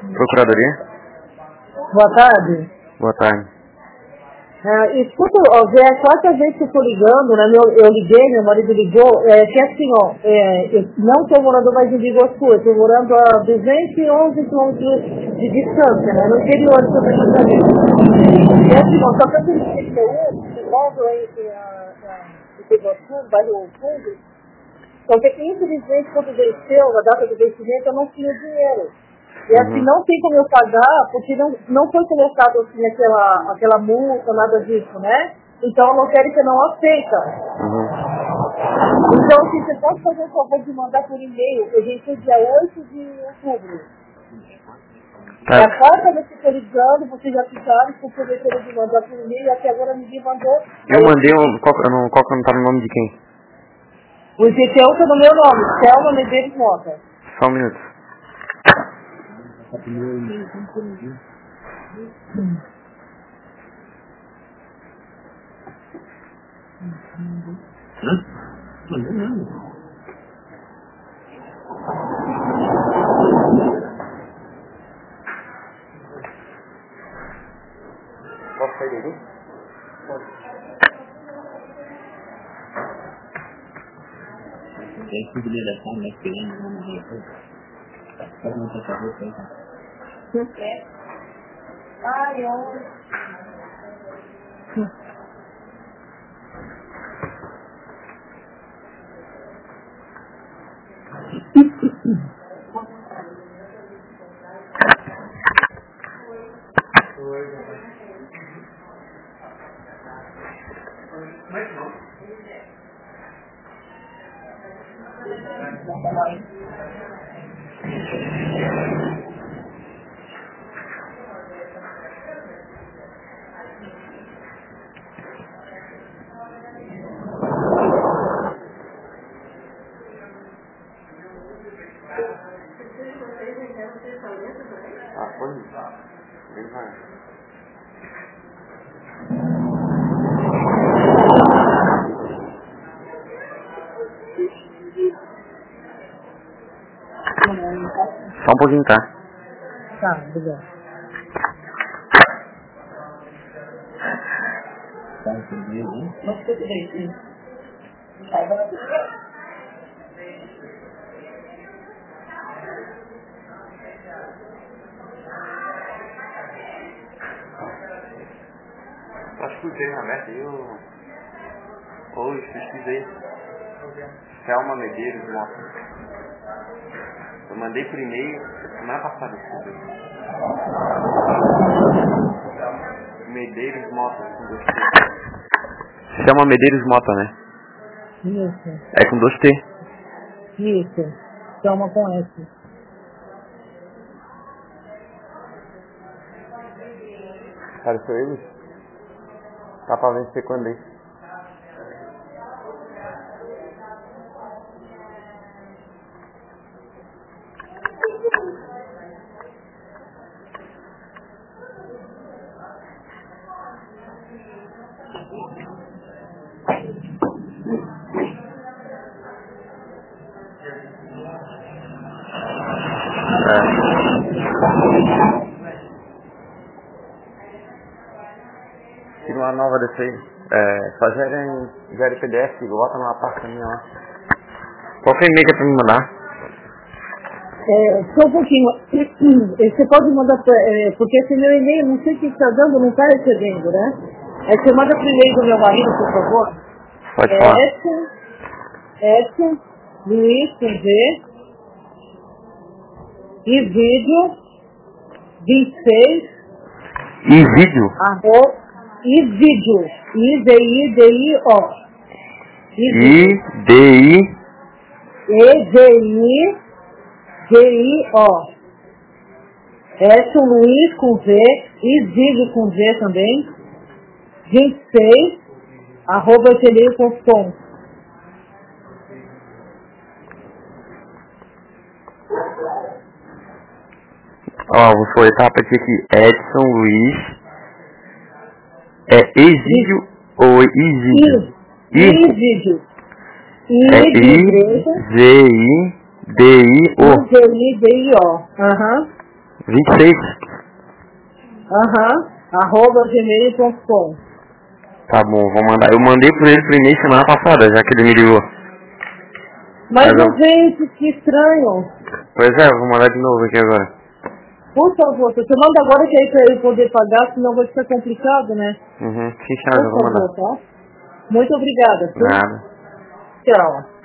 Procuradoria? Boa tarde. Boa tarde. Escuta, já é a quarta vez que eu estou ligando, né? Eu liguei, meu marido ligou, que assim, eu não estou morando mais em Biguaçu, eu estou morando a 211 quilômetros de distância, né? No interior de Santa Catarina. E assim, só que eu tenho que envolve em Biguaçu, bairro Fundo, só que infelizmente quando venceu, na data do vencimento, eu não tinha dinheiro. E assim, não tem como eu pagar, porque não foi colocado assim aquela multa, nada disso, né? Então eu não quero que não aceita. Então, se você pode fazer o favor de mandar por e-mail, a gente dia 8 de outubro. Tá. É a quarta vez que eu estou ligando, vocês já ficaram com o prometeram de mandar por e-mail, e até agora ninguém mandou. Eu mandei qual que não tá no nome de quem? O GTO tá no meu nome, Selma Medeiros Mota. Só um minuto. Posso sair daqui? Tem consideração, né? Querendo, vamos ver. Pode não ter cabeça aí, tá? Ai, Foi? Bem vai. Só um pouquinho, tá? tá, obrigado. Tá entendendo, né? Não sei direito. Acho que usei na meta aí hoje, pesquisei. Selma Medeiros Mota. Eu mandei por e-mail semana passada. Medeiros Mota, com 2T. Selma Medeiros Mota, né? Isso, É com 2T. isso. Selma com S. Apareceu ele? Tá pra vencer quando aí? Tira uma nova dessa aí. Só gera PDF, bota numa pasta minha lá. Qual que é o e-mail que é pra me mandar? Só um pouquinho. Você pode mandar, porque esse meu e-mail, não sei o que está dando, não está recebendo, né? Você manda pro e-mail do meu marido, por favor. Pode falar. Edson Luiz com Z e vídeo 26 E vídeo? e vídeo IDIDIO EDIDIO Edson Luiz com Z e vídeo com Z também 26 @gmail.com. Vou soletrar pra ti aqui. Edson Luiz. É Exídio ou Isídio? Isídio. I-Z-I-D-I-O. IDIDIO. 26? @gmail.com. Tá bom, vou mandar. Eu mandei por ele por e-mail semana passada, já que ele me ligou. Mas não vem, que estranho. Pois é, vou mandar de novo aqui agora. Por favor, você manda agora que aí pra ele poder pagar, senão vai ficar complicado, né? Sim, senhora, eu vou mandar. Tá? Muito obrigada. Nada. Tchau.